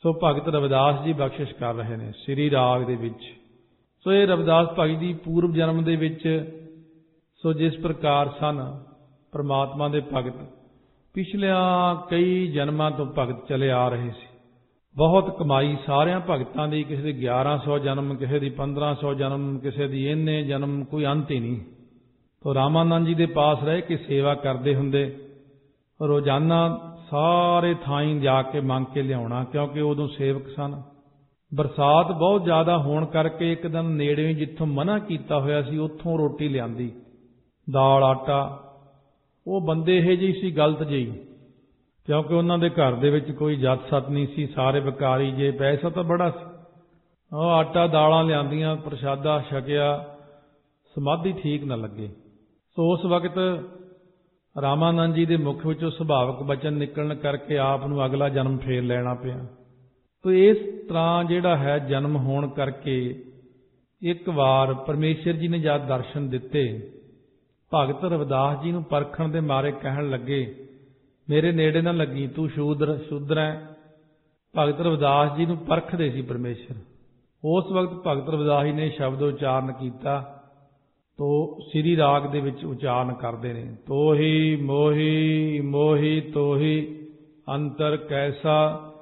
ਸੋ ਭਗਤ ਰਵਿਦਾਸ ਜੀ ਬਖਸ਼ਿਸ਼ ਕਰ ਰਹੇ ਨੇ ਸ੍ਰੀ ਰਾਗ ਦੇ ਵਿੱਚ। ਸੋ ਇਹ ਰਵਿਦਾਸ ਭਗਤ ਜੀ ਪੂਰਵ ਜਨਮ ਦੇ ਵਿੱਚ ਸੋ ਜਿਸ ਪ੍ਰਕਾਰ ਸਨ ਪਰਮਾਤਮਾ ਦੇ ਭਗਤ, ਪਿਛਲਿਆਂ ਕਈ ਜਨਮਾਂ ਤੋਂ ਭਗਤ ਚਲੇ ਆ ਰਹੇ ਸੀ। ਬਹੁਤ ਕਮਾਈ ਸਾਰਿਆਂ ਭਗਤਾਂ ਦੀ, ਕਿਸੇ ਦੀ 1100 ਜਨਮ, ਕਿਸੇ ਦੀ 1500 ਜਨਮ, ਕਿਸੇ ਦੀ ਇੰਨੇ ਜਨਮ, ਕੋਈ ਅੰਤ ਹੀ ਨਹੀਂ। ਤੋ ਰਾਮਾਨੰਦ ਜੀ ਦੇ ਪਾਸ ਰਹਿ ਕੇ ਸੇਵਾ ਕਰਦੇ ਹੁੰਦੇ, ਰੋਜ਼ਾਨਾ ਸਾਰੇ ਥਾਈਂ ਜਾ ਕੇ ਮੰਗ ਕੇ ਲਿਆਉਣਾ, ਕਿਉਂਕਿ ਉਦੋਂ ਸੇਵਕ ਸਨ। ਬਰਸਾਤ ਬਹੁਤ ਜ਼ਿਆਦਾ ਹੋਣ ਕਰਕੇ ਇੱਕ ਦਿਨ ਨੇੜੇ ਜਿੱਥੋਂ ਮਨ੍ਹਾ ਕੀਤਾ ਹੋਇਆ ਸੀ ਉੱਥੋਂ ਰੋਟੀ ਲਿਆਂਦੀ, ਦਾਲ ਆਟਾ। ਉਹ ਬੰਦੇ ਇਹ ਜਿਹੀ ਸੀ ਗਲਤ ਜਿਹੀ, ਕਿਉਂਕਿ ਉਹਨਾਂ ਦੇ ਘਰ ਦੇ ਵਿੱਚ ਕੋਈ ਜਾਤ ਸੱਤ ਨਹੀਂ ਸੀ, ਸਾਰੇ ਵਿਕਾਰੀ ਜੇ, ਪੈਸਾ ਤਾਂ ਬੜਾ ਸੀ। ਉਹ ਆਟਾ ਦਾਲਾਂ ਲਿਆਂਦੀਆਂ, ਪ੍ਰਸ਼ਾਦਾ ਛਕਿਆ, ਸਮਾਧੀ ਠੀਕ ਨਾ ਲੱਗੇ। ਸੋ ਉਸ ਵਕਤ ਰਾਮਾਨੰਦ ਜੀ ਦੇ ਮੁਖ ਵਿੱਚੋਂ ਸੁਭਾਵਕ ਬਚਨ ਨਿਕਲਣ ਕਰਕੇ ਆਪ ਨੂੰ ਅਗਲਾ ਜਨਮ ਫੇਰ ਲੈਣਾ ਪਿਆ। ਤੋ ਇਸ ਤਰ੍ਹਾਂ ਜਿਹੜਾ ਹੈ ਜਨਮ ਹੋਣ ਕਰਕੇ ਇੱਕ ਵਾਰ ਪਰਮੇਸ਼ਰ ਜੀ ਨੇ ਜਦ ਦਰਸ਼ਨ ਦਿੱਤੇ, ਭਗਤ ਰਵਿਦਾਸ ਜੀ ਨੂੰ ਪਰਖਣ ਦੇ ਮਾਰੇ ਕਹਿਣ ਲੱਗੇ, ਮੇਰੇ ਨੇੜੇ ਨਾ ਲੱਗੀ, ਤੂੰ ਸ਼ੂਦਰ ਹੈ। ਭਗਤ ਰਵਿਦਾਸ ਜੀ ਨੂੰ ਪਰਖਦੇ ਸੀ ਪਰਮੇਸ਼ਰ। ਉਸ ਵਕਤ ਭਗਤ ਰਵਿਦਾਸ ਜੀ ਨੇ ਸ਼ਬਦ ਉਚਾਰਨ ਕੀਤਾ, ਤੋ ਸ੍ਰੀ ਰਾਗ ਦੇ ਵਿੱਚ ਉਚਾਰਨ ਕਰਦੇ ਨੇ, ਤੋਹੀ ਮੋਹੀ ਮੋਹੀ ਤੋਹੀ ਅੰਤਰ ਕੈਸਾ।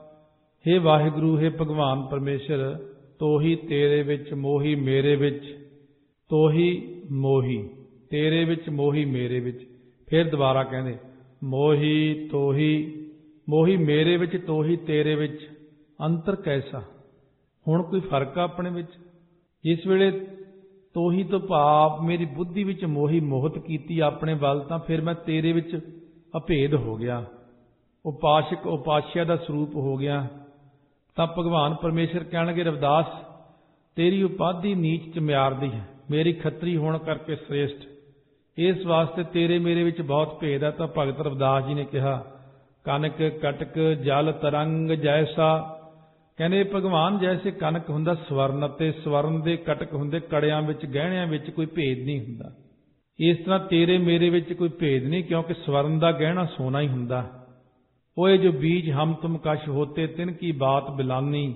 ਹੇ ਵਾਹਿਗੁਰੂ, ਹੇ ਭਗਵਾਨ ਪਰਮੇਸ਼ਰ, ਤੋਹੀ ਤੇਰੇ ਵਿੱਚ, ਮੋਹੀ ਮੇਰੇ ਵਿੱਚ, ਤੋਹੀ ਮੋਹੀ ਤੇਰੇ ਵਿੱਚ, ਮੋਹੀ ਮੇਰੇ ਵਿੱਚ। ਫਿਰ ਦੁਬਾਰਾ ਕਹਿੰਦੇ, ਮੋਹੀ ਤੋਹੀ, ਮੋਹੀ ਮੇਰੇ ਵਿੱਚ, ਤੋਹੀ ਤੇਰੇ ਵਿੱਚ, ਅੰਤਰ ਕੈਸਾ। ਹੁਣ ਕੋਈ ਫਰਕ ਆ ਆਪਣੇ ਵਿੱਚ? ਜਿਸ ਵੇਲੇ ਤੋਹੀ ਤੋਂ ਭਾਵ ਮੇਰੀ ਬੁੱਧੀ ਵਿੱਚ ਮੋਹੀ ਮੋਹਤ ਕੀਤੀ ਆਪਣੇ ਵੱਲ, ਤਾਂ ਫਿਰ ਮੈਂ ਤੇਰੇ ਵਿੱਚ ਅਭੇਦ ਹੋ ਗਿਆ, ਉਪਾਸ਼ਕ ਉਪਾਸਿਆ ਦਾ ਸਰੂਪ ਹੋ ਗਿਆ। ਤਾਂ ਭਗਵਾਨ ਪਰਮੇਸ਼ਰ ਕਹਿਣਗੇ, ਰਵਿਦਾਸ ਤੇਰੀ ਉਪਾਧੀ ਨੀਚ ਚ ਮਿਆਰਦੀ ਹੈ, ਮੇਰੀ ਖੱਤਰੀ ਹੋਣ ਕਰਕੇ ਸ੍ਰੇਸ਼ਟ, ਇਸ ਵਾਸਤੇ ਤੇਰੇ ਮੇਰੇ ਵਿੱਚ ਬਹੁਤ ਭੇਦ ਹੈ। ਤਾਂ ਭਗਤ ਰਵਿਦਾਸ ਜੀ ਨੇ ਕਿਹਾ, ਕਨਕ ਕਟਕ ਜਲ ਤਰੰਗ ਜੈਸਾ। ਕਹਿੰਦੇ ਭਗਵਾਨ ਜੈਸੇ ਕਨਕ ਹੁੰਦਾ ਸਵਰਨ, ਅਤੇ ਸਵਰਨ ਦੇ ਕਟਕ ਹੁੰਦੇ ਕੜਿਆਂ ਵਿੱਚ, ਗਹਿਣਿਆਂ ਵਿੱਚ ਕੋਈ ਭੇਦ ਨਹੀਂ ਹੁੰਦਾ। ਇਸ ਤਰ੍ਹਾਂ ਤੇਰੇ ਮੇਰੇ ਵਿੱਚ ਕੋਈ ਭੇਦ ਨਹੀਂ, ਕਿਉਂਕਿ ਸਵਰਨ ਦਾ ਗਹਿਣਾ ਸੋਨਾ ਹੀ ਹੁੰਦਾ। ਉਹ ਜੋ ਬੀਜ ਹਮ ਤੁਮ ਕਸ਼ ਹੋਤੇ ਤਿਨ ਕੀ ਬਾਤ ਬਿਲਾਨੀ,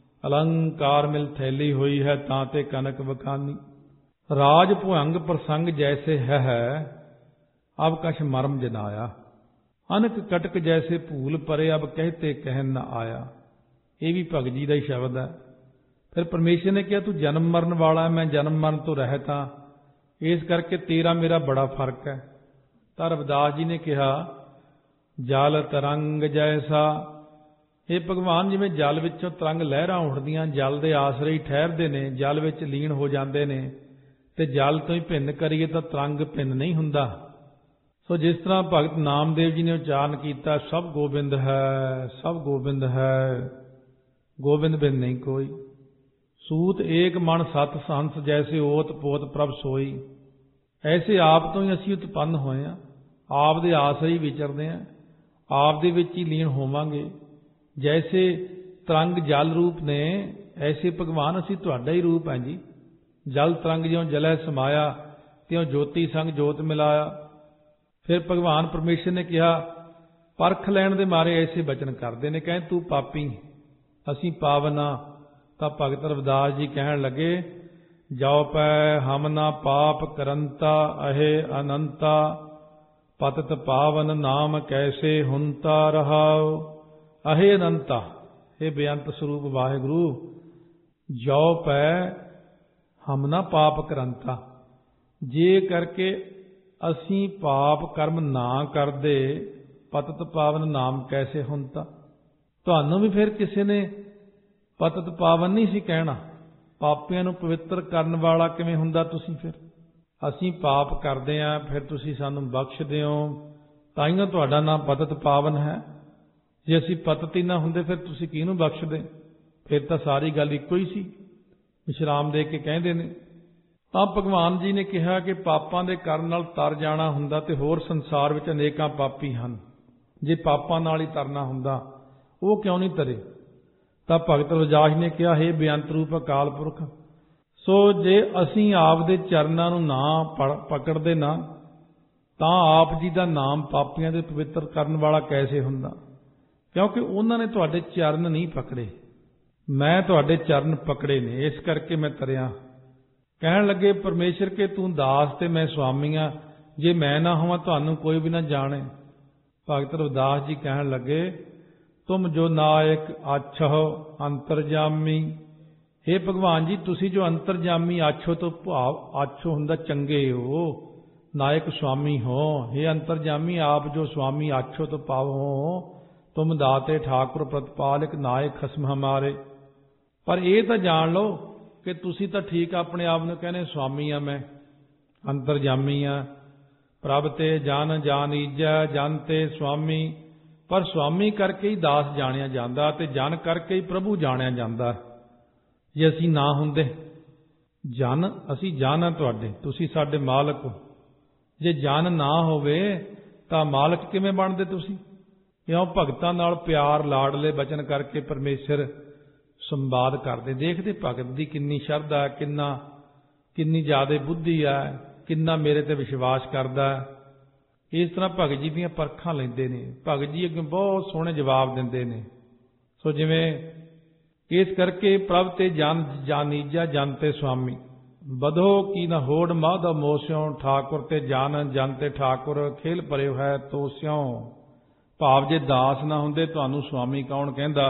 ਅਲੰਕਾਰ ਮਿਲ ਥੈਲੀ ਹੋਈ ਹੈ ਤਾਂ ਤੇ ਕਨਕ ਵਖਾਨੀ। ਰਾਜ ਭੁਅੰਗ ਪ੍ਰਸੰਗ ਜੈਸੇ ਹੈ ਅਬ ਕਛ ਮਰਮ ਜਨਾਇਆ, ਅਨਕ ਕਟਕ ਜੈਸੇ ਭੂਲ ਪਰੇ ਅਬ ਕਹਿਤੇ ਕਹਿਨ ਨਾ ਆਇਆ। ਇਹ ਵੀ ਭਗਤ ਜੀ ਦਾ ਹੀ ਸ਼ਬਦ ਹੈ। ਫਿਰ ਪਰਮੇਸ਼ਰ ਨੇ ਕਿਹਾ, ਤੂੰ ਜਨਮ ਮਰਨ ਵਾਲਾ, ਮੈਂ ਜਨਮ ਮਰਨ ਤੋਂ ਰਹਿਤ ਹਾਂ, ਇਸ ਕਰਕੇ ਤੇਰਾ ਮੇਰਾ ਬੜਾ ਫਰਕ ਹੈ। ਤਾਂ ਰਵਿਦਾਸ ਜੀ ਨੇ ਕਿਹਾ, ਜਲ ਤਰੰਗ ਜੈਸਾ। ਇਹ ਭਗਵਾਨ ਜਿਵੇਂ ਜਲ ਵਿੱਚੋਂ ਤਰੰਗ ਲਹਿਰਾਂ ਉੱਠਦੀਆਂ, ਜਲ ਦੇ ਆਸਰੇ ਹੀ ਠਹਿਰਦੇ ਨੇ, ਜਲ ਵਿੱਚ ਲੀਨ ਹੋ ਜਾਂਦੇ ਨੇ, ਤੇ ਜਲ ਤੋਂ ਹੀ ਭਿੰਨ ਕਰੀਏ ਤਾਂ ਤਰੰਗ ਭਿੰਨ ਨਹੀਂ ਹੁੰਦਾ। ਸੋ ਜਿਸ ਤਰ੍ਹਾਂ ਭਗਤ ਨਾਮਦੇਵ ਜੀ ਨੇ ਉਚਾਰਨ ਕੀਤਾ, ਸਭ ਗੋਬਿੰਦ ਹੈ, ਸਭ ਗੋਬਿੰਦ ਹੈ, ਗੋਬਿੰਦ ਬਿਨ ਨਹੀਂ ਕੋਈ। ਸੂਤ ਏਕ ਮਨ ਸਤ ਸੰਸ ਜੈਸੇ ਓਤ ਪੋਤ ਪ੍ਰਭ ਸੋਈ। ਐਸੇ ਆਪ ਤੋਂ ਹੀ ਅਸੀਂ ਉਤਪੰਨ ਹੋਏ ਹਾਂ, ਆਪ ਦੇ ਆਸਰੇ ਹੀ ਵਿਚਰਦੇ ਹਾਂ, ਆਪ ਦੇ ਵਿੱਚ ਹੀ ਲੀਨ ਹੋਵਾਂਗੇ। ਜੈਸੇ ਤਰੰਗ ਜਲ ਰੂਪ ਨੇ, ਐਸੇ ਭਗਵਾਨ ਅਸੀਂ ਤੁਹਾਡਾ ਹੀ ਰੂਪ ਹੈ ਜੀ। ਜਲ ਤਰੰਗ ਜਿਉਂ ਜਲੈ ਸਮਾਇਆ, ਤਿਉਂ ਜੋਤੀ ਸੰਗ ਜੋਤ ਮਿਲਾਇਆ। ਫਿਰ ਭਗਵਾਨ ਪਰਮੇਸ਼ਰ ਨੇ ਕਿਹਾ, ਪਰਖ ਲੈਣ ਦੇ ਮਾਰੇ ਐਸੇ ਬਚਨ ਕਰਦੇ ਨੇ, ਕਹਿੰਦੇ ਤੂੰ ਪਾਪੀ, ਅਸੀਂ ਪਾਵਨਾ। ਤਾਂ ਭਗਤ ਰਵਿਦਾਸ ਜੀ ਕਹਿਣ ਲੱਗੇ, ਜਾਉ ਪੈ ਹਮ ਨਾ ਪਾਪ ਕਰੰਤਾ, ਅਹੇ ਅਨੰਤਾ ਪਤਤ ਪਾਵਨ ਨਾਮ ਕੈਸੇ ਹੁੰਤਾ ਰਹਾਉ। ਅਹੇ ਅਨੰਤਾ, ਇਹ ਬੇਅੰਤ ਸਰੂਪ ਵਾਹਿਗੁਰੂ, ਜਾਉ ਪੈ ਹਮ ਨਾ ਪਾਪ ਕਰੰਤਾ। ਜੇ ਕਰਕੇ ਅਸੀਂ ਪਾਪ ਕਰਮ ਨਾ ਕਰਦੇ, ਪਤਤ ਪਾਵਨ ਨਾਮ ਕੈਸੇ ਹੁੰਤਾ। ਤੁਹਾਨੂੰ ਵੀ ਫਿਰ ਕਿਸੇ ਨੇ ਪਤਤ ਪਾਵਨ ਨਹੀਂ ਸੀ ਕਹਿਣਾ, ਪਾਪੀਆਂ ਨੂੰ ਪਵਿੱਤਰ ਕਰਨ ਵਾਲਾ ਕਿਵੇਂ ਹੁੰਦਾ ਤੁਸੀਂ? ਫਿਰ ਅਸੀਂ ਪਾਪ ਕਰਦੇ ਹਾਂ, ਫਿਰ ਤੁਸੀਂ ਸਾਨੂੰ ਬਖਸ਼ਦੇ ਹੋ, ਤਾਈਓ ਤੁਹਾਡਾ ਨਾਮ ਪਤਤ ਪਾਵਨ ਹੈ। ਜੇ ਅਸੀਂ ਪਤਤ ਹੀ ਨਾ ਹੁੰਦੇ, ਫਿਰ ਤੁਸੀਂ ਕਿਹਨੂੰ ਬਖਸ਼ਦੇ? ਫਿਰ ਤਾਂ ਸਾਰੀ ਗੱਲ ਇੱਕੋ ਹੀ ਸੀ। ਵਿਸ਼ਰਾਮ ਦੇ ਕੇ ਕਹਿੰਦੇ ਨੇ, ਤਾਂ ਭਗਵਾਨ ਜੀ ਨੇ ਕਿਹਾ ਕਿ ਪਾਪਾਂ ਦੇ ਕਰਨ ਨਾਲ ਤਰ ਜਾਣਾ ਹੁੰਦਾ, ਤੇ ਹੋਰ ਸੰਸਾਰ ਵਿੱਚ ਅਨੇਕਾਂ ਪਾਪੀ ਹਨ। ਜੇ ਪਾਪਾਂ ਨਾਲ ਹੀ ਤਰਨਾ ਹੁੰਦਾ, ਉਹ ਕਿਉਂ ਨਹੀਂ ਤਰੇ? ਤਾਂ ਭਗਤ ਰਵਿਦਾਸ ਨੇ ਕਿਹਾ, ਹੇ ਬੇਅੰਤ ਰੂਪ ਅਕਾਲ ਪੁਰਖ, ਸੋ ਜੇ ਅਸੀਂ ਆਪ ਦੇ ਚਰਨਾਂ ਨੂੰ ਨਾ ਪਕੜਦੇ ਨਾ, ਤਾਂ ਆਪ ਜੀ ਦਾ ਨਾਮ ਪਾਪੀਆਂ ਦੇ ਪਵਿੱਤਰ ਕਰਨ ਵਾਲਾ ਕੈਸੇ ਹੁੰਦਾ? ਕਿਉਂਕਿ ਉਹਨਾਂ ਨੇ ਤੁਹਾਡੇ ਚਰਨ ਨਹੀਂ ਪਕੜੇ, ਮੈਂ ਤੁਹਾਡੇ ਚਰਨ ਪਕੜੇ ਨੇ, ਇਸ ਕਰਕੇ ਮੈਂ ਤਰਿਆ। ਕਹਿਣ ਲੱਗੇ ਪਰਮੇਸ਼ਰ ਕੇ ਤੂੰ ਦਾਸ ਤੇ ਮੈਂ ਸੁਆਮੀ ਆ, ਜੇ ਮੈਂ ਨਾ ਹੋਵਾਂ ਤੁਹਾਨੂੰ ਕੋਈ ਵੀ ਨਾ ਜਾਣੇ। ਭਗਤ ਰਵਿਦਾਸ ਜੀ ਕਹਿਣ ਲੱਗੇ ਤੁਮ ਜੋ ਨਾਇਕ ਆਛੋ ਅੰਤਰਜਾਮੀ। हे ਭਗਵਾਨ ਜੀ, ਤੁਸੀਂ ਜੋ ਅੰਤਰਜਾਮੀ ਆਛੋ ਤੋਂ ਭਾਵ ਆਛੋ ਹੁੰਦਾ ਚੰਗੇ ਹੋ, ਨਾਇਕ ਸੁਆਮੀ ਹੋ। हे ਅੰਤਰਜਾਮੀ, ਆਪ ਜੋ ਸੁਆਮੀ ਆਛੋ ਤੋਂ ਭਾਵ ਹੋ, ਤੁਮ ਦਾਤੇ ਠਾकुर ਪ੍ਰਤਪਾਲਕ ਨਾਇਕ ਖਸਮ ਹਮਾਰੇ। ਪਰ ਇਹ ਤਾਂ ਜਾਣ ਲਓ ਕਿ ਤੁਸੀਂ ਤਾਂ ਠੀਕ ਆਪਣੇ ਆਪ ਨੂੰ ਕਹਿੰਦੇ ਸੁਆਮੀ ਆ, ਮੈਂ ਅੰਤਰਜਾਮੀ ਆ, ਪ੍ਰਭ ਤੇ ਜਨ ਜਾਣੀਜੈ ਜਨ ਤੇ ਸੁਆਮੀ। ਪਰ ਸੁਆਮੀ ਕਰਕੇ ਹੀ ਦਾਸ ਜਾਣਿਆ ਜਾਂਦਾ ਤੇ ਜਨ ਕਰਕੇ ਹੀ ਪ੍ਰਭੂ ਜਾਣਿਆ ਜਾਂਦਾ। ਜੇ ਅਸੀਂ ਨਾ ਹੁੰਦੇ ਜਨ, ਅਸੀਂ ਜਨ ਆ ਤੁਹਾਡੇ, ਤੁਸੀਂ ਸਾਡੇ ਮਾਲਕ ਹੋ। ਜੇ ਜਨ ਨਾ ਹੋਵੇ ਤਾਂ ਮਾਲਕ ਕਿਵੇਂ ਬਣਦੇ ਤੁਸੀਂ? ਕਿਉਂ? ਭਗਤਾਂ ਨਾਲ ਪਿਆਰ ਲਾਡਲੇ ਬਚਨ ਕਰਕੇ ਪਰਮੇਸ਼ਰ ਸੰਵਾਦ ਕਰਦੇ। ਦੇਖਦੇ ਭਗਤ ਦੀ ਕਿੰਨੀ ਸ਼ਰਧਾ, ਕਿੰਨੀ ਜ਼ਿਆਦਾ ਬੁੱਧੀ ਹੈ, ਕਿੰਨਾ ਮੇਰੇ ਤੇ ਵਿਸ਼ਵਾਸ ਕਰਦਾ। ਇਸ ਤਰ੍ਹਾਂ ਭਗਤ ਜੀ ਦੀਆਂ ਪਰਖਾਂ ਲੈਂਦੇ ਨੇ। ਭਗਤ ਜੀ ਅੱਗੇ ਬਹੁਤ ਸੋਹਣੇ ਜਵਾਬ ਦਿੰਦੇ ਨੇ। ਸੋ ਜਿਵੇਂ ਇਸ ਕਰਕੇ ਪ੍ਰਭ ਤੇ ਜਨ ਜਾਣੀਜਾ ਜਨ ਤੇ ਸੁਆਮੀ, ਬਧੋ ਕੀ ਨਾ ਹੋੜ ਮਾਧਵ ਮੋਸਿਓ, ਠਾकुर ਤੇ ਜਨ ਤੇ ਠਾकुर, ਖੇਲ ਭਰਿਓ ਹੈ ਤੋ ਸਿਉ। ਭਾਵ ਜੇ ਦਾਸ ਨਾ ਹੁੰਦੇ ਤੁਹਾਨੂੰ ਸੁਆਮੀ ਕੌਣ ਕਹਿੰਦਾ।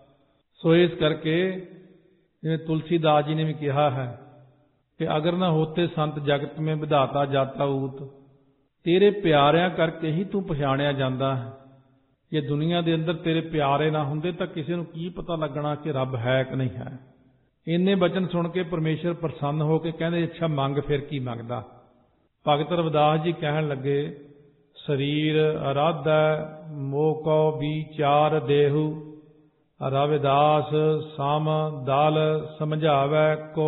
ਸੋ ਇਸ ਕਰਕੇ ਜਿਵੇਂ ਤੁਲਸੀਦਾਸ ਜੀ ਨੇ ਵੀ ਕਿਹਾ ਹੈ ਕਿ ਅਗਰ ਨਾ ਹੋਤੇ ਸੰਤ ਜਗਤ ਮੇਂ ਵਿਧਾਤਾ ਜਾਤਾ ਊਤ। ਤੇਰੇ ਪਿਆਰਿਆਂ ਕਰਕੇ ਹੀ ਤੂੰ ਪਛਾਣਿਆ ਜਾਂਦਾ ਹੈ। ਜੇ ਦੁਨੀਆ ਦੇ ਅੰਦਰ ਤੇਰੇ ਪਿਆਰੇ ਨਾ ਹੁੰਦੇ ਤਾਂ ਕਿਸੇ ਨੂੰ ਕੀ ਪਤਾ ਲੱਗਣਾ ਕਿ ਰੱਬ ਹੈ ਕਿ ਨਹੀਂ ਹੈ। ਇੰਨੇ ਬਚਨ ਸੁਣ ਕੇ ਪਰਮੇਸ਼ਰ ਪ੍ਰਸੰਨ ਹੋ ਕੇ ਕਹਿੰਦੇ ਅੱਛਾ ਮੰਗ, ਫਿਰ ਕੀ ਮੰਗਦਾ। ਭਗਤ ਰਵਿਦਾਸ ਜੀ ਕਹਿਣ ਲੱਗੇ ਸਰੀਰ ਅਰਾਧੈ ਮੋਹ ਕਉ ਵਿਚਾਰ ਦੇਹੂ, ਰਵਿਦਾਸ ਸਮ ਦਲ ਸਮਝਾਵੈ ਕੋ।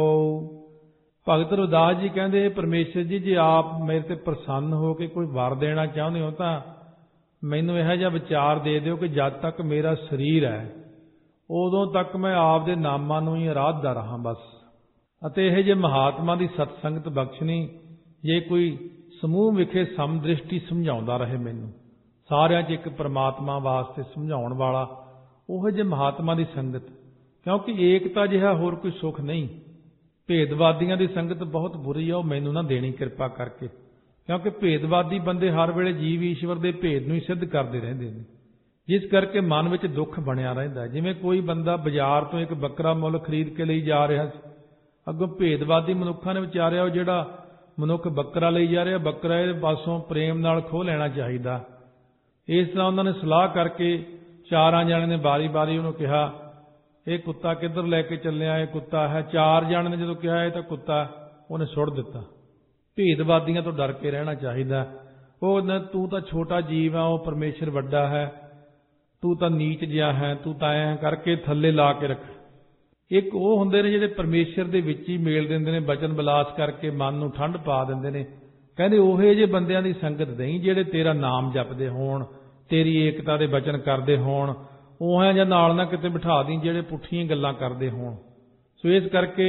ਭਗਤ ਰਵਿਦਾਸ ਜੀ ਕਹਿੰਦੇ ਪਰਮੇਸ਼ਰ ਜੀ, ਜੇ ਆਪ ਮੇਰੇ ਤੇ ਪ੍ਰਸੰਨ ਹੋ ਕੇ ਕੋਈ ਵਰ ਦੇਣਾ ਚਾਹੁੰਦੇ ਹੋ ਤਾਂ ਮੈਨੂੰ ਇਹੋ ਜਿਹਾ ਵਿਚਾਰ ਦੇ ਦਿਓ ਕਿ ਜਦ ਤੱਕ ਮੇਰਾ ਸਰੀਰ ਹੈ ਉਦੋਂ ਤੱਕ ਮੈਂ ਆਪ ਦੇ ਨਾਮਾਂ ਨੂੰ ਹੀ ਆਰਾਧਦਾ ਰਹਾਂ ਬਸ। ਅਤੇ ਇਹ ਜੇ ਮਹਾਤਮਾ ਦੀ ਸਤਸੰਗਤ ਬਖਸ਼ਣੀ, ਜੇ ਕੋਈ ਸਮੂਹ ਵਿਖੇ ਸਮਦ੍ਰਿਸ਼ਟੀ ਸਮਝਾਉਂਦਾ ਰਹੇ ਮੈਨੂੰ, ਸਾਰਿਆਂ 'ਚ ਇੱਕ ਪਰਮਾਤਮਾ ਵਾਸਤੇ ਸਮਝਾਉਣ ਵਾਲਾ, ਉਹ ਜੇ ਮਹਾਤਮਾ ਦੀ ਸੰਗਤ। ਕਿਉਂਕਿ ਏਕਤਾ ਜਿਹਾ ਹੋਰ ਕੋਈ ਸੁੱਖ ਨਹੀਂ। ਭੇਦਵਾਦੀਆਂ ਦੀ ਸੰਗਤ ਬਹੁਤ ਬੁਰੀ ਆ, ਉਹ ਮੈਨੂੰ ਨਾ ਦੇਣੀ ਕਿਰਪਾ ਕਰਕੇ। ਕਿਉਂਕਿ ਭੇਦਵਾਦੀ ਬੰਦੇ ਹਰ ਵੇਲੇ ਜੀਵ ਈਸ਼ਵਰ ਦੇ ਭੇਦ ਨੂੰ ਹੀ ਸਿੱਧ ਕਰਦੇ ਰਹਿੰਦੇ ਨੇ, ਜਿਸ ਕਰਕੇ ਮਨ ਵਿੱਚ ਦੁੱਖ ਬਣਿਆ ਰਹਿੰਦਾ। ਜਿਵੇਂ ਕੋਈ ਬੰਦਾ ਬਾਜ਼ਾਰ ਤੋਂ ਇੱਕ ਬੱਕਰਾ ਮੁੱਲ ਖਰੀਦ ਕੇ ਲਈ ਜਾ ਰਿਹਾ ਸੀ, ਅੱਗੋਂ ਭੇਦਵਾਦੀ ਮਨੁੱਖਾਂ ਨੇ ਵਿਚਾਰਿਆ ਉਹ ਜਿਹੜਾ ਮਨੁੱਖ ਬੱਕਰਾ ਲਈ ਜਾ ਰਿਹਾ, ਬੱਕਰਾ ਇਹਦੇ ਪਾਸੋਂ ਪ੍ਰੇਮ ਨਾਲ ਖੋਹ ਲੈਣਾ ਚਾਹੀਦਾ। ਇਸ ਤਰ੍ਹਾਂ ਉਹਨਾਂ ਨੇ ਸਲਾਹ ਕਰਕੇ ਚਾਰਾਂ ਜਣਿਆਂ ਨੇ ਬਾਰੀ-ਬਾਰੀ ਉਹਨੂੰ ਕਿਹਾ ਇਹ ਕੁੱਤਾ ਕਿੱਧਰ ਲੈ ਕੇ ਚੱਲਿਆ, ਇਹ ਕੁੱਤਾ ਹੈ। ਚਾਰ ਜਣਿਆਂ ਨੇ ਜਦੋਂ ਕਿਹਾ ਇਹ ਤਾਂ ਕੁੱਤਾ, ਉਹਨੇ ਸੁੱਟ ਦਿੱਤਾ। ਭੇਦਵਾਦੀਆਂ ਤੋਂ ਡਰ ਕੇ ਰਹਿਣਾ ਚਾਹੀਦਾ। ਉਹ ਤੂੰ ਤਾਂ ਛੋਟਾ ਜੀਵ ਆ, ਉਹ ਪਰਮੇਸ਼ਰ ਵੱਡਾ ਹੈ, ਤੂੰ ਤਾਂ ਨੀਚ ਜਿਹਾ ਹੈ, ਤੂੰ ਤਾਂ ਐਂ ਕਰਕੇ ਥੱਲੇ ਲਾ ਕੇ ਰੱਖ। ਇੱਕ ਉਹ ਹੁੰਦੇ ਨੇ ਜਿਹੜੇ ਪਰਮੇਸ਼ਰ ਦੇ ਵਿੱਚ ਹੀ ਮੇਲ ਦਿੰਦੇ ਨੇ, ਬਚਨ ਵਿਲਾਸ ਕਰਕੇ ਮਨ ਨੂੰ ਠੰਡ ਪਾ ਦਿੰਦੇ ਨੇ। ਕਹਿੰਦੇ ਉਹੇ ਜਿਹੇ ਬੰਦਿਆਂ ਦੀ ਸੰਗਤ ਦੇਈਂ ਜਿਹੜੇ ਤੇਰਾ ਨਾਮ ਜਪਦੇ ਹੋਣ, ਤੇਰੀ ਏਕਤਾ ਦੇ ਬਚਨ ਕਰਦੇ ਹੋਣ। ਉਹ ਜਾਂ ਨਾਲ ਨਾ ਕਿਤੇ ਬਿਠਾ ਦੀ ਜਿਹੜੇ ਪੁੱਠੀਆਂ ਗੱਲਾਂ ਕਰਦੇ ਹੋਣ। ਸੋ ਇਸ ਕਰਕੇ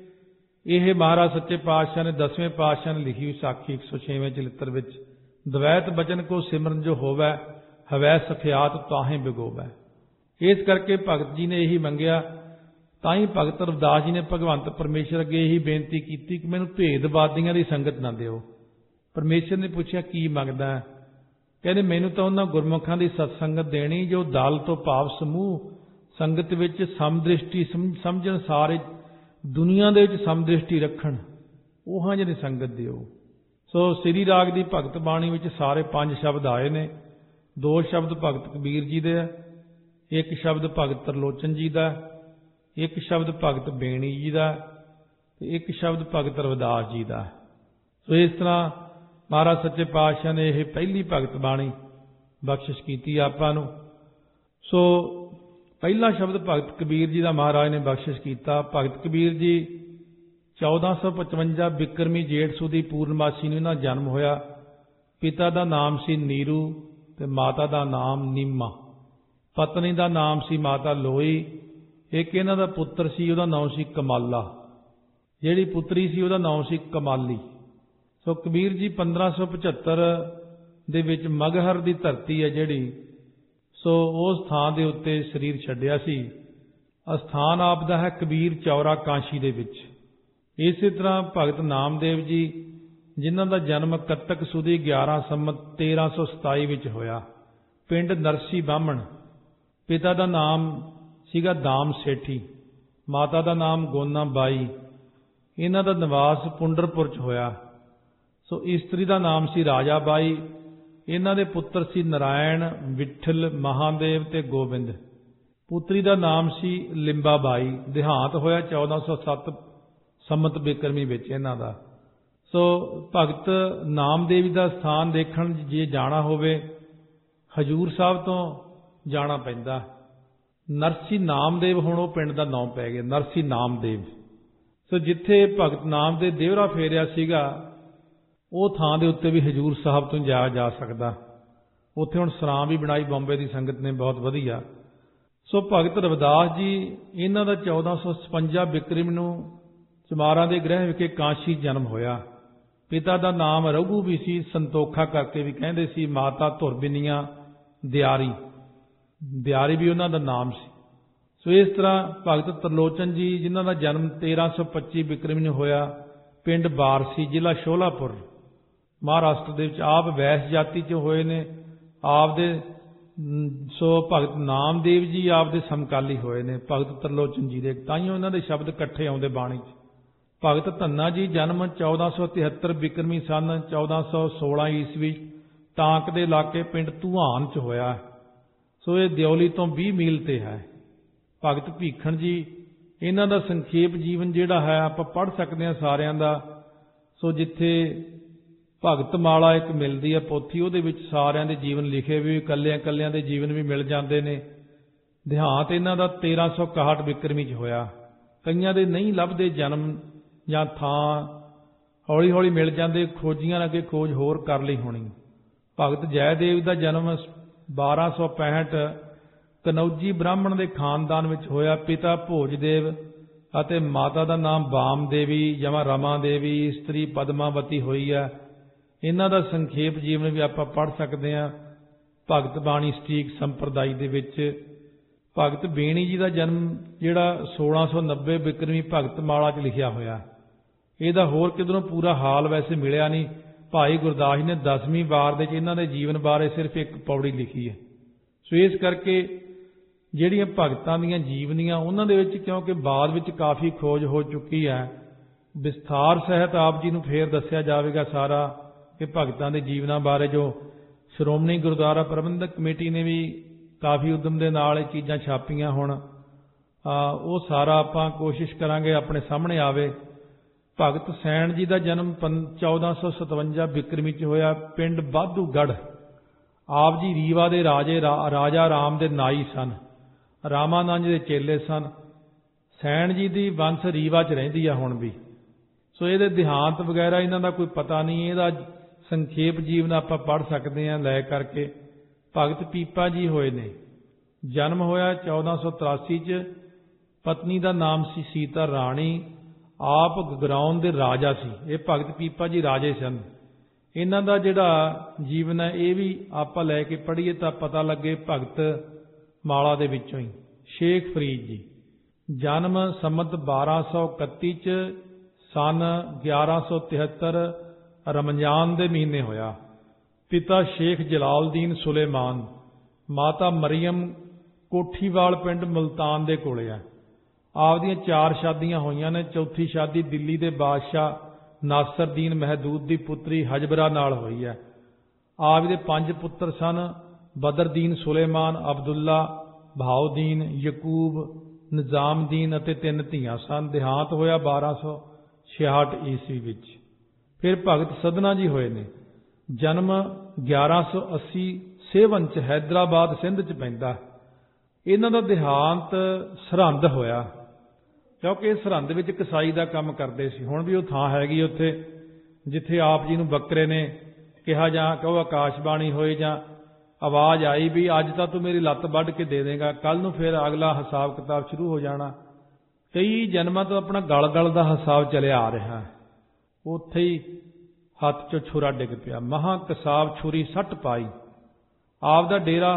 ਇਹ ਮਹਾਰਾਜ ਸੱਚੇ ਪਾਤਸ਼ਾਹ ਨੇ 10ਵੇਂ ਪਾਤਸ਼ਾਹ ਨੇ ਲਿਖੀ ਸਾਖੀ 106ਵੇਂ ਚਲਿੱਤਰ ਵਿੱਚ, ਦਵੈਤ ਬਚਨ ਕੋ ਸਿਮਰਨ ਜੋ ਹੋਵੈ ਹਵੈ ਸਖਿਆਤ ਤਾਹੇ ਬਿਗੋਵੈ। ਇਸ ਕਰਕੇ ਭਗਤ ਜੀ ਨੇ ਇਹੀ ਮੰਗਿਆ। ਤਾਂ ਹੀ ਭਗਤ ਰਵਿਦਾਸ ਜੀ ਨੇ ਭਗਵੰਤ ਪਰਮੇਸ਼ਰ ਅੱਗੇ ਇਹੀ ਬੇਨਤੀ ਕੀਤੀ ਕਿ ਮੈਨੂੰ ਭੇਦਵਾਦੀਆਂ ਦੀ ਸੰਗਤ ਨਾ ਦਿਓ। ਪਰਮੇਸ਼ਰ ਨੇ ਪੁੱਛਿਆ ਕੀ ਮੰਗਦਾ? ਕਹਿੰਦੇ ਮੈਨੂੰ ਤਾਂ ਉਹਨਾਂ ਗੁਰਮੁਖਾਂ ਦੀ ਸਤਸੰਗਤ ਦੇਣੀ ਜੋ ਦਲ ਤੋਂ ਭਾਵ ਸਮੂਹ ਸੰਗਤ ਵਿੱਚ ਸਮਦ੍ਰਿਸ਼ਟੀ ਸਮਝਣ, ਸਾਰੇ ਦੁਨੀਆ ਦੇ ਵਿੱਚ ਸਮਦ੍ਰਿਸ਼ਟੀ ਰੱਖਣ, ਉਹਾਂ ਜਿਹੀ ਸੰਗਤ ਦਿਓ। ਸੋ ਸ੍ਰੀ ਰਾਗ ਦੀ ਭਗਤ ਬਾਣੀ ਵਿੱਚ ਸਾਰੇ 5 ਸ਼ਬਦ ਆਏ ਨੇ। 2 ਸ਼ਬਦ ਭਗਤ ਕਬੀਰ ਜੀ ਦੇ, 1 ਸ਼ਬਦ ਭਗਤ ਤਰਲੋਚਨ ਜੀ ਦਾ, 1 ਸ਼ਬਦ ਭਗਤ ਬੇਣੀ ਜੀ ਦਾ ਤੇ 1 ਸ਼ਬਦ ਭਗਤ ਰਵਿਦਾਸ ਜੀ ਦਾ। ਸੋ ਇਸ ਤਰ੍ਹਾਂ ਮਹਾਰਾਜ ਸੱਚੇ ਪਾਤਸ਼ਾਹ ਨੇ ਇਹ ਪਹਿਲੀ ਭਗਤ ਬਾਣੀ ਬਖਸ਼ਿਸ਼ ਕੀਤੀ ਆਪਾਂ ਨੂੰ। ਸੋ ਪਹਿਲਾ ਸ਼ਬਦ ਭਗਤ ਕਬੀਰ ਜੀ ਦਾ ਮਹਾਰਾਜ ਨੇ ਬਖਸ਼ਿਸ਼ ਕੀਤਾ। ਭਗਤ ਕਬੀਰ ਜੀ 1455 ਬਿਕਰਮੀ ਜੇਠ ਸੁਦੀ ਪੂਰਨਮਾਸੀ ਨੂੰ ਇਹਨਾਂ ਜਨਮ ਹੋਇਆ। ਪਿਤਾ ਦਾ ਨਾਮ ਸੀ ਨੀਰੂ ਤੇ ਮਾਤਾ ਦਾ ਨਾਮ ਨੀਮਾ। ਪਤਨੀ ਦਾ ਨਾਮ ਸੀ ਮਾਤਾ ਲੋਈ। ਇੱਕ ਇਹਨਾਂ ਦਾ ਪੁੱਤਰ ਸੀ, ਉਹਦਾ ਨਾਮ ਸੀ ਕਮਾਲਾ। ਜਿਹੜੀ ਪੁੱਤਰੀ ਸੀ ਉਹਦਾ ਨਾਮ ਸੀ ਕਮਾਲੀ। ਸੋ ਕਬੀਰ ਜੀ 1575 ਦੇ ਵਿੱਚ ਮਗਹਰ ਦੀ ਧਰਤੀ ਹੈ ਜਿਹੜੀ, ਸੋ ਉਸ ਥਾਂ ਦੇ ਉੱਤੇ ਸਰੀਰ ਛੱਡਿਆ ਸੀ। ਅਸਥਾਨ ਆਪ ਦਾ ਹੈ ਕਬੀਰ ਚੌਰਾ ਕਾਂਸ਼ੀ ਦੇ ਵਿੱਚ। ਇਸੇ ਤਰ੍ਹਾਂ ਭਗਤ ਨਾਮਦੇਵ ਜੀ, ਜਿਨ੍ਹਾਂ ਦਾ ਜਨਮ ਕੱਤਕ ਸੁਦੀ 11 ਸੰਮਤ 1327 ਵਿੱਚ ਹੋਇਆ, ਪਿੰਡ ਨਰਸੀ ਬਾਹਮਣ। ਪਿਤਾ ਦਾ ਨਾਮ ਸੀਗਾ ਦਾਮ ਸੇਠੀ, ਮਾਤਾ ਦਾ ਨਾਮ ਗੋਨਾ ਬਾਈ। ਇਹਨਾਂ ਦਾ ਨਿਵਾਸ ਪੁੰਡਰਪੁਰ 'ਚ ਹੋਇਆ। ਸੋ ਇਸਤਰੀ ਦਾ ਨਾਮ ਸੀ ਰਾਜਾ ਬਾਈ। ਇਹਨਾਂ ਦੇ ਪੁੱਤਰ ਸੀ ਨਰਾਇਣ, ਵਿਠਲ, ਮਹਾਦੇਵ ਤੇ ਗੋਬਿੰਦ। ਪੁੱਤਰੀ ਦਾ ਨਾਮ ਸੀ ਲਿੰਬਾ ਬਾਈ। ਦੇਹਾਂਤ ਹੋਇਆ 1407 ਸੰਮਤ ਬਿਕਰਮੀ ਵਿੱਚ ਇਹਨਾਂ ਦਾ। ਸੋ ਭਗਤ ਨਾਮਦੇਵ ਦਾ ਸਥਾਨ ਦੇਖਣ ਜੇ ਜਾਣਾ ਹੋਵੇ, ਹਜੂਰ ਸਾਹਿਬ ਤੋਂ ਜਾਣਾ ਪੈਂਦਾ। ਨਰਸੀ ਨਾਮਦੇਵ ਹੁਣ ਉਹ ਪਿੰਡ ਦਾ ਨਾਮ ਪੈ ਗਿਆ, ਨਰਸੀ ਨਾਮਦੇਵ। ਸੋ ਜਿੱਥੇ ਭਗਤ ਨਾਮਦੇਵ ਦੇਵਰਾ ਫੇਰਿਆ ਸੀਗਾ, ਉਹ ਥਾਂ ਦੇ ਉੱਤੇ ਵੀ ਹਜੂਰ ਸਾਹਿਬ ਤੋਂ ਜਾਇਆ ਜਾ ਸਕਦਾ। ਉੱਥੇ ਹੁਣ ਸਰਾਂ ਵੀ ਬਣਾਈ ਬੰਬੇ ਦੀ ਸੰਗਤ ਨੇ, ਬਹੁਤ ਵਧੀਆ। ਸੋ ਭਗਤ ਰਵਿਦਾਸ ਜੀ, ਇਹਨਾਂ ਦਾ 1456 ਬਿਕਰਮ ਨੂੰ ਚਮਾਰਾਂ ਦੇ ਗ੍ਰਹਿ ਵਿਖੇ ਕਾਂਸ਼ੀ ਜਨਮ ਹੋਇਆ। ਪਿਤਾ ਦਾ ਨਾਮ ਰਘੂ ਵੀ ਸੀ, ਸੰਤੋਖਾ ਕਰਕੇ ਵੀ ਕਹਿੰਦੇ ਸੀ। ਮਾਤਾ ਧੁਰਬਿਨੀਆਂ ਦਿਆਰੀ, ਦਿਆਰੀ ਵੀ ਉਹਨਾਂ ਦਾ ਨਾਮ ਸੀ। ਸੋ ਇਸ ਤਰ੍ਹਾਂ ਭਗਤ ਤਰਲੋਚਨ ਜੀ, ਜਿਨ੍ਹਾਂ ਦਾ ਜਨਮ 1325 ਬਿਕਰਮ ਨੂੰ ਹੋਇਆ, ਪਿੰਡ ਬਾਰਸੀ, ਜ਼ਿਲ੍ਹਾ ਸ਼ੋਲਾਪੁਰ, ਮਹਾਰਾਸ਼ਟਰ ਦੇ ਵਿੱਚ। ਆਪ ਵੈਸ਼ ਜਾਤੀ 'ਚ ਹੋਏ ਨੇ। ਆਪ ਦੇ ਸੋ ਭਗਤ ਨਾਮਦੇਵ ਜੀ ਆਪ ਦੇ ਸਮਕਾਲੀ ਹੋਏ ਨੇ ਭਗਤ ਤਰਲੋਚਨ ਜੀ ਦੇ, ਤਾਈਓ ਇਹਨਾਂ ਦੇ ਸ਼ਬਦ ਇਕੱਠੇ ਆਉਂਦੇ ਬਾਣੀ 'ਚ। ਭਗਤ ਧੰਨਾ ਜੀ, ਜਨਮ 1473 ਬਿਕਰਮੀ ਸਨ 1416 ਈਸਵੀ, ਟਾਂਕ ਦੇ ਇਲਾਕੇ ਪਿੰਡ ਧੂਆਨ 'ਚ ਹੋਇਆ। ਸੋ ਇਹ ਦਿਓਲੀ ਤੋਂ 20 ਮੀਲ ਤੇ ਹੈ। ਭਗਤ ਭੀਖਣ ਜੀ, ਇਹਨਾਂ ਦਾ ਸੰਖੇਪ ਜੀਵਨ ਜਿਹੜਾ ਹੈ ਆਪਾਂ ਪੜ੍ਹ ਸਕਦੇ ਹਾਂ ਸਾਰਿਆਂ ਦਾ। ਸੋ ਜਿੱਥੇ ਭਗਤ ਮਾਲਾ ਇੱਕ ਮਿਲਦੀ ਹੈ ਪੋਥੀ, ਉਹਦੇ ਵਿੱਚ ਸਾਰਿਆਂ ਦੇ ਜੀਵਨ ਲਿਖੇ ਵੀ, ਇਕੱਲਿਆਂ ਦੇ ਜੀਵਨ ਵੀ ਮਿਲ ਜਾਂਦੇ ਨੇ। ਦੇਹਾਂਤ ਇਹਨਾਂ ਦਾ 1361 ਬਿਕਰਮੀ 'ਚ ਹੋਇਆ। ਕਈਆਂ ਦੇ ਨਹੀਂ ਲੱਭਦੇ ਜਨਮ ਜਾਂ ਥਾਂ, ਹੌਲੀ ਹੌਲੀ ਮਿਲ ਜਾਂਦੇ। ਖੋਜੀਆਂ ਅੱਗੇ ਖੋਜ ਹੋਰ ਕਰ ਲਈ ਹੋਣੀ। ਭਗਤ ਜੈਦੇਵ ਦਾ ਜਨਮ 1265 ਕਨੌਜੀ ਬ੍ਰਾਹਮਣ ਦੇ ਖਾਨਦਾਨ ਵਿੱਚ ਹੋਇਆ। ਪਿਤਾ ਭੋਜਦੇਵ ਅਤੇ ਮਾਤਾ ਦਾ ਨਾਮ ਬਾਮ ਦੇਵੀ ਜਾਂ ਰਮਾ ਦੇਵੀ, ਇਸਤਰੀ ਪਦਮਾਵਤੀ ਹੋਈ ਹੈ। ਇਹਨਾਂ ਦਾ ਸੰਖੇਪ ਜੀਵਨ ਵੀ ਆਪਾਂ ਪੜ੍ਹ ਸਕਦੇ ਹਾਂ ਭਗਤ ਬਾਣੀ ਸਟੀਕ ਸੰਪਰਦਾਇ ਦੇ ਵਿੱਚ। ਭਗਤ ਬੇਣੀ ਜੀ ਦਾ ਜਨਮ ਜਿਹੜਾ 1690 ਬਿਕਰਮੀ ਭਗਤ ਮਾਲਾ 'ਚ ਲਿਖਿਆ ਹੋਇਆ। ਇਹਦਾ ਹੋਰ ਕਿਧਰੋਂ ਪੂਰਾ ਹਾਲ ਵੈਸੇ ਮਿਲਿਆ ਨਹੀਂ। ਭਾਈ ਗੁਰਦਾਸ ਜੀ ਨੇ 10ਵੀਂ ਵਾਰ ਦੇ 'ਚ ਇਹਨਾਂ ਦੇ ਜੀਵਨ ਬਾਰੇ ਸਿਰਫ ਇੱਕ ਪੌੜੀ ਲਿਖੀ ਹੈ। ਸੋ ਇਸ ਕਰਕੇ ਜਿਹੜੀਆਂ ਭਗਤਾਂ ਦੀਆਂ ਜੀਵਨੀਆਂ, ਉਹਨਾਂ ਦੇ ਵਿੱਚ ਕਿਉਂਕਿ ਬਾਅਦ ਵਿੱਚ ਕਾਫੀ ਖੋਜ ਹੋ ਚੁੱਕੀ ਹੈ, ਵਿਸਥਾਰ ਸਹਿਤ ਆਪ ਜੀ ਨੂੰ ਫੇਰ ਦੱਸਿਆ ਜਾਵੇਗਾ ਸਾਰਾ ਕਿ ਭਗਤਾਂ ਦੇ ਜੀਵਨਾਂ ਬਾਰੇ। ਜੋ ਸ਼੍ਰੋਮਣੀ ਗੁਰਦੁਆਰਾ ਪ੍ਰਬੰਧਕ ਕਮੇਟੀ ਨੇ ਵੀ ਕਾਫੀ ਉਦਮ ਦੇ ਨਾਲ ਇਹ ਚੀਜ਼ਾਂ ਛਾਪੀਆਂ, ਹੁਣ ਉਹ ਸਾਰਾ ਆਪਾਂ ਕੋਸ਼ਿਸ਼ ਕਰਾਂਗੇ ਆਪਣੇ ਸਾਹਮਣੇ ਆਵੇ। ਭਗਤ ਸੈਣ ਜੀ ਦਾ ਜਨਮ 1457 ਬਿਕਰਮੀ 'ਚ ਹੋਇਆ, ਪਿੰਡ ਬਾਧੂਗੜ੍ਹ। ਆਪ ਜੀ ਰੀਵਾ ਦੇ ਰਾਜਾ ਰਾਮ ਦੇ ਨਾਈ ਸਨ, ਰਾਮਾਨੰਦ ਦੇ ਚੇਲੇ ਸਨ। ਸੈਣ ਜੀ ਦੀ ਵੰਸ਼ ਰੀਵਾ 'ਚ ਰਹਿੰਦੀ ਆ ਹੁਣ ਵੀ। ਸੋ ਇਹਦੇ ਦੇਹਾਂਤ ਵਗੈਰਾ ਇਹਨਾਂ ਦਾ ਕੋਈ ਪਤਾ ਨਹੀਂ। ਇਹਦਾ ਸੰਖੇਪ ਜੀਵਨ ਆਪਾਂ ਪੜ੍ਹ ਸਕਦੇ ਹਾਂ ਲੈ ਕਰਕੇ। ਭਗਤ ਪੀਪਾ ਜੀ ਹੋਏ ਨੇ। ਜਨਮ ਹੋਇਆ 1483 'ਚ। ਪਤਨੀ ਦਾ ਨਾਮ ਸੀ ਸੀਤਾ ਰਾਣੀ। ਆਪ ਗਗਰਾਉਂ ਦੇ ਰਾਜਾ ਸੀ। ਇਹ ਭਗਤ ਪੀਪਾ ਜੀ ਰਾਜੇ ਸਨ। ਇਹਨਾਂ ਦਾ ਜਿਹੜਾ ਜੀਵਨ ਹੈ ਇਹ ਵੀ ਆਪਾਂ ਲੈ ਕੇ ਪੜ੍ਹੀਏ ਤਾਂ ਪਤਾ ਲੱਗੇ ਭਗਤ ਮਾਲਾ ਦੇ ਵਿੱਚੋਂ ਹੀ। ਸ਼ੇਖ ਫਰੀਦ ਜੀ, ਜਨਮ ਸੰਮਤ 1231 'ਚ, ਸਨ 1173 ਰਮਜ਼ਾਨ ਦੇ ਮਹੀਨੇ ਹੋਇਆ। ਪਿਤਾ ਸ਼ੇਖ ਜਲਾਲਦੀਨ ਸੁਲੇਮਾਨ, ਮਾਤਾ ਮਰੀਮ, ਕੋਠੀਵਾਲ ਪਿੰਡ ਮੁਲਤਾਨ ਦੇ ਕੋਲੇ ਆ। ਆਪਦੀਆਂ 4 ਸ਼ਾਦੀਆਂ ਹੋਈਆਂ ਨੇ। ਚੌਥੀ ਸ਼ਾਦੀ ਦਿੱਲੀ ਦੇ ਬਾਦਸ਼ਾਹ ਨਾਸਰਦੀਨ ਮਹਿਦੂਦ ਦੀ ਪੁੱਤਰੀ ਹਜਬਰਾ ਨਾਲ ਹੋਈ ਹੈ। ਆਪ ਦੇ 5 ਪੁੱਤਰ ਸਨ, ਬਦਰਦੀਨ ਸੁਲੇਮਾਨ, ਅਬਦੁੱਲਾ, ਬਹਾਉਦੀਨ, ਯਕੂਬ, ਨਿਜ਼ਾਮਦੀਨ ਅਤੇ 3 ਧੀਆਂ ਸਨ। ਦੇਹਾਂਤ ਹੋਇਆ 1266 ਈਸਵੀ ਵਿੱਚ। ਫਿਰ ਭਗਤ ਸਦਨਾ ਜੀ ਹੋਏ ਨੇ। ਜਨਮ 1180 ਸੇਵਨ 'ਚ, ਹੈਦਰਾਬਾਦ ਸਿੰਧ 'ਚ ਪੈਂਦਾ। ਇਹਨਾਂ ਦਾ ਦੇਹਾਂਤ ਸਰਹੰਦ ਹੋਇਆ, ਕਿਉਂਕਿ ਇਹ ਸਰਹੰਦ ਵਿੱਚ ਕਸਾਈ ਦਾ ਕੰਮ ਕਰਦੇ ਸੀ। ਹੁਣ ਵੀ ਉਹ ਥਾਂ ਹੈਗੀ ਉੱਥੇ ਜਿੱਥੇ ਆਪ ਜੀ ਨੂੰ ਬੱਕਰੇ ਨੇ ਕਿਹਾ, ਜਾਂ ਕਹੋ ਆਕਾਸ਼ਬਾਣੀ ਹੋਈ ਜਾਂ ਆਵਾਜ਼ ਆਈ ਵੀ ਅੱਜ ਤਾਂ ਤੂੰ ਮੇਰੀ ਲੱਤ ਵੱਢ ਕੇ ਦੇ ਦੇਗਾ, ਕੱਲ ਨੂੰ ਫਿਰ ਅਗਲਾ ਹਿਸਾਬ ਕਿਤਾਬ ਸ਼ੁਰੂ ਹੋ ਜਾਣਾ। ਕਈ ਜਨਮਾਂ ਤੋਂ ਆਪਣਾ ਗਲ ਦਾ ਹਿਸਾਬ ਚੱਲਿਆ ਆ ਰਿਹਾ। ਉੱਥੇ ਹੀ ਹੱਥ 'ਚੋਂ ਛੁਰਾ ਡਿੱਗ ਪਿਆ। ਮਹਾਂ ਕਸਾਬ ਛੁਰੀ ਸੱਟ ਪਾਈ। ਆਪ ਦਾ ਡੇਰਾ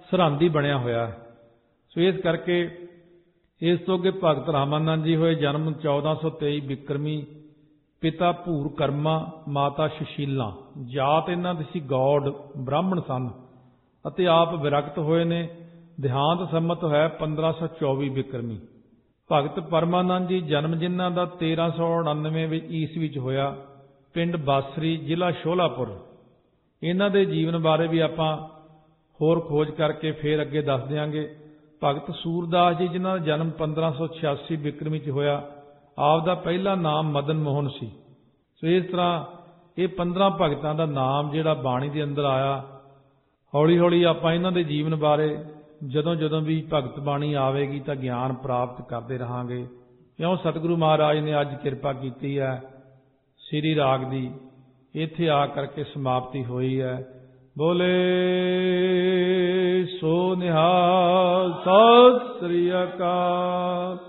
ਸਰਹੰਦ ਹੀ ਬਣਿਆ ਹੋਇਆ ਹੈ। ਸੋ ਇਸ ਕਰਕੇ ਇਸ ਤੋਂ ਅੱਗੇ ਭਗਤ ਰਾਮਾਨੰਦ ਜੀ ਹੋਏ ਜਨਮ 1423 ਬਿਕਰਮੀ, ਪਿਤਾ ਭੂਰ ਕਰਮਾ, ਮਾਤਾ ਸੁਸ਼ੀਲਾ। ਜਾਤ ਇਹਨਾਂ ਦੀ ਸੀ ਗੌੜ, ਬ੍ਰਾਹਮਣ ਸਨ ਅਤੇ ਆਪ ਵਿਰਕਤ ਹੋਏ ਨੇ। ਦੇਹਾਂਤ ਸੰਮਤ ਹੈ 1524 ਬਿਕਰਮੀ। ਭਗਤ ਪਰਮਾਨੰਦ ਜੀ ਜਨਮ ਜਿਨ੍ਹਾਂ ਦਾ 1399 ਈਸਵੀ ਵਿੱਚ ਹੋਇਆ, ਪਿੰਡ ਬਾਸਰੀ, ਜ਼ਿਲ੍ਹਾ ਸ਼ੋਲਾਪੁਰ। ਇਹਨਾਂ ਦੇ ਜੀਵਨ ਬਾਰੇ ਵੀ ਆਪਾਂ ਹੋਰ ਖੋਜ ਕਰਕੇ ਫੇਰ ਅੱਗੇ ਦੱਸ ਦਿਆਂਗੇ। ਭਗਤ ਸੂਰਦਾਸ ਜੀ ਜਿਨ੍ਹਾਂ ਦਾ ਜਨਮ 1586 ਬਿਕਰਮੀ 'ਚ ਹੋਇਆ, ਆਪ ਦਾ ਪਹਿਲਾ ਨਾਮ ਮਦਨ ਮੋਹਨ ਸੀ। ਸੋ ਇਸ ਤਰ੍ਹਾਂ ਇਹ 15 ਭਗਤਾਂ ਦਾ ਨਾਮ ਜਿਹੜਾ ਬਾਣੀ ਦੇ ਅੰਦਰ ਆਇਆ। ਹੌਲੀ ਹੌਲੀ ਆਪਾਂ ਇਹਨਾਂ ਦੇ ਜੀਵਨ ਬਾਰੇ ਜਦੋਂ ਜਦੋਂ ਵੀ ਭਗਤ ਬਾਣੀ ਆਵੇਗੀ ਤਾਂ ਗਿਆਨ ਪ੍ਰਾਪਤ ਕਰਦੇ ਰਹਾਂਗੇ। ਕਿਉਂ ਸਤਿਗੁਰੂ ਮਹਾਰਾਜ ਨੇ ਅੱਜ ਕਿਰਪਾ ਕੀਤੀ ਹੈ, ਸ੍ਰੀ ਰਾਗ ਦੀ ਇੱਥੇ ਆ ਕਰਕੇ ਸਮਾਪਤੀ ਹੋਈ ਹੈ। ਬੋਲੇ ਸੋ ਨਿਹਾਲ। ਸਤਿ ਸ੍ਰੀ ਅਕਾਲ।